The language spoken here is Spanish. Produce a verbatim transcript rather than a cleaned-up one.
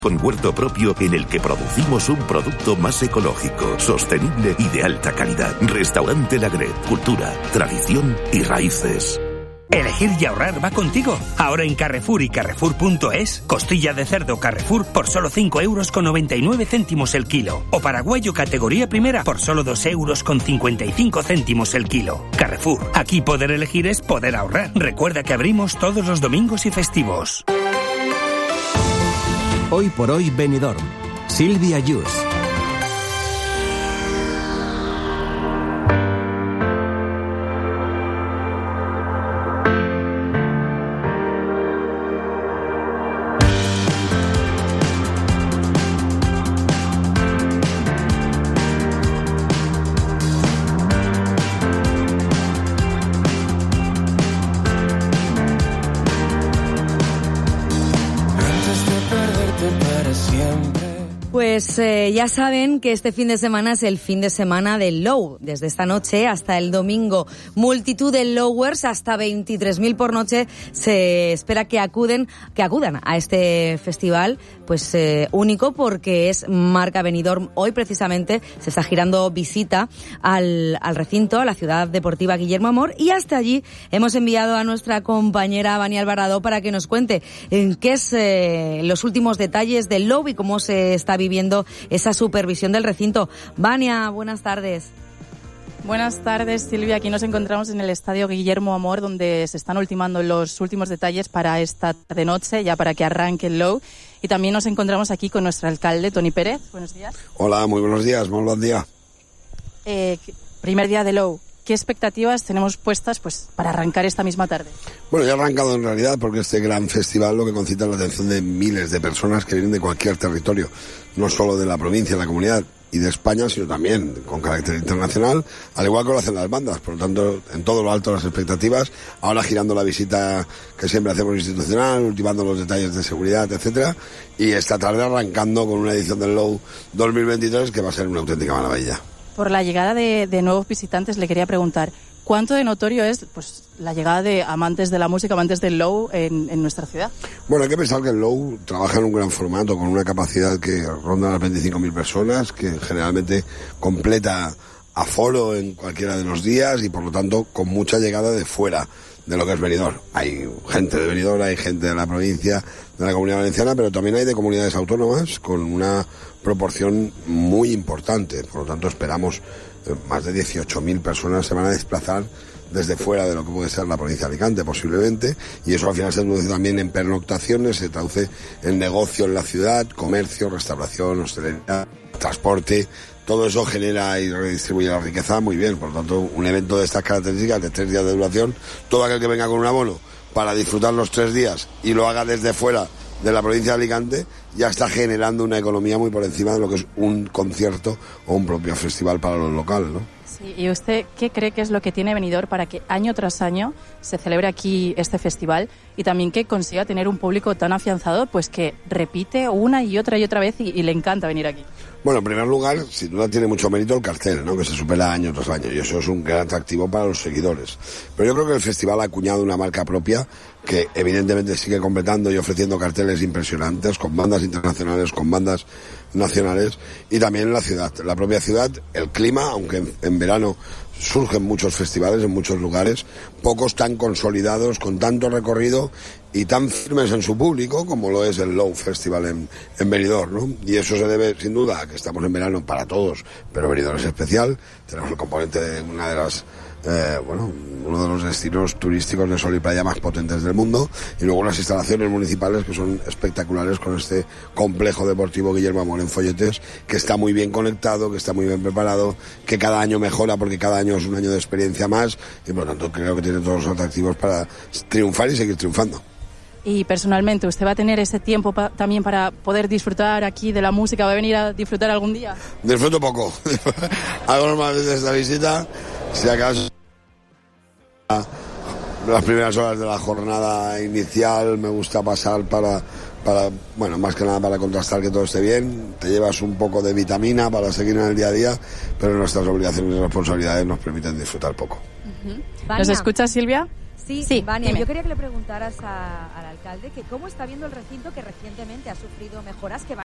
Con huerto propio en el que producimos un producto más ecológico, sostenible y de alta calidad. Restaurante La Gret, cultura, tradición y raíces. Elegir y ahorrar va contigo. Ahora en Carrefour y Carrefour punto es, costilla de cerdo Carrefour por solo cinco euros con noventa y nueve céntimos el kilo. O paraguayo categoría primera por solo dos euros con cincuenta y cinco céntimos el kilo. Carrefour, aquí poder elegir es poder ahorrar. Recuerda que abrimos todos los domingos y festivos. Hoy por hoy Benidorm. Silvia Yus. Pues eh, ya saben que este fin de semana es el fin de semana del Low. Desde esta noche hasta el domingo, multitud de Lowers, hasta veintitrés mil por noche, se espera que acuden, que acudan a este festival, pues eh, único porque es marca Benidorm. Hoy precisamente se está girando visita al, al recinto, a la ciudad deportiva Guillermo Amor, y hasta allí hemos enviado a nuestra compañera Vania Alvarado para que nos cuente en qué es eh, los últimos detalles del Low y cómo se está viviendo esa supervisión del recinto. Vania, buenas tardes. Buenas tardes, Silvia. Aquí nos encontramos en el Estadio Guillermo Amor, donde se están ultimando los últimos detalles para esta tarde-noche, ya para que arranque el Low. Y también nos encontramos aquí con nuestro alcalde, Toni Pérez. Buenos días. Hola, muy buenos días, muy buen día. Eh, primer día de Low. ¿Qué expectativas tenemos puestas pues para arrancar esta misma tarde? Bueno, ya ha arrancado en realidad porque este gran festival lo que concita es la atención de miles de personas que vienen de cualquier territorio, no solo de la provincia, de la comunidad y de España, sino también con carácter internacional, al igual que lo hacen las bandas. Por lo tanto, en todo lo alto las expectativas, ahora girando la visita que siempre hacemos institucional, ultimando los detalles de seguridad, etcétera, y esta tarde arrancando con una edición del Low dos mil veintitrés que va a ser una auténtica maravilla. Por la llegada de, de nuevos visitantes, le quería preguntar, ¿cuánto de notorio es pues la llegada de amantes de la música, amantes del Low en, en nuestra ciudad? Bueno, hay que pensar que el Low trabaja en un gran formato, con una capacidad que ronda las veinticinco mil personas, que generalmente completa aforo en cualquiera de los días y, por lo tanto, con mucha llegada de fuera de lo que es Benidorm. Hay gente de Benidorm, hay gente de la provincia, de la Comunidad Valenciana, pero también hay de comunidades autónomas con una proporción muy importante. Por lo tanto, esperamos eh, más de dieciocho mil personas se van a desplazar desde fuera de lo que puede ser la provincia de Alicante, posiblemente, y eso al final se traduce también en pernoctaciones, se traduce en negocio en la ciudad, comercio, restauración, hostelería, transporte. Todo eso genera y redistribuye la riqueza muy bien. Por lo tanto, un evento de estas características, de tres días de duración, todo aquel que venga con un abono para disfrutar los tres días y lo haga desde fuera de la provincia de Alicante, ya está generando una economía muy por encima de lo que es un concierto o un propio festival para lo local, ¿no? Sí, ¿y usted qué cree que es lo que tiene Benidorm para que año tras año se celebre aquí este festival y también que consiga tener un público tan afianzado, pues que repite una y otra y otra vez y, y le encanta venir aquí? Bueno, en primer lugar, sin duda tiene mucho mérito el cartel, ¿no? Que se supera año tras año, y eso es un gran atractivo para los seguidores. Pero yo creo que el festival ha acuñado una marca propia que evidentemente sigue completando y ofreciendo carteles impresionantes con bandas internacionales, con bandas nacionales, y también en la ciudad. La propia ciudad, el clima, aunque en, en verano surgen muchos festivales en muchos lugares, pocos tan consolidados, con tanto recorrido y tan firmes en su público como lo es el Low Festival en, en Benidorm, ¿no? Y eso se debe, sin duda, a que estamos en verano para todos, pero Benidorm es especial. Tenemos el componente de una de las Eh, bueno, uno de los destinos turísticos de sol y playa más potentes del mundo, y luego unas instalaciones municipales que son espectaculares con este complejo deportivo Guillermo Amor en Folletes, que está muy bien conectado, que está muy bien preparado, que cada año mejora porque cada año es un año de experiencia más, y por lo tanto creo que tiene todos los atractivos para triunfar y seguir triunfando. Y personalmente, ¿usted va a tener ese tiempo pa- también para poder disfrutar aquí de la música? ¿Va a venir a disfrutar algún día? Disfruto poco. Hago normalmente esta visita, si acaso las primeras horas de la jornada inicial me gusta pasar para, para, bueno, más que nada para contrastar que todo esté bien. Te llevas un poco de vitamina para seguir en el día a día, pero nuestras obligaciones y responsabilidades nos permiten disfrutar poco. Uh-huh. ¿Nos escucha, Silvia? Sí, Sí, Vania, dime. yo quería que le preguntaras a- al alcalde que cómo está viendo el recinto que recientemente ha sufrido mejoras que van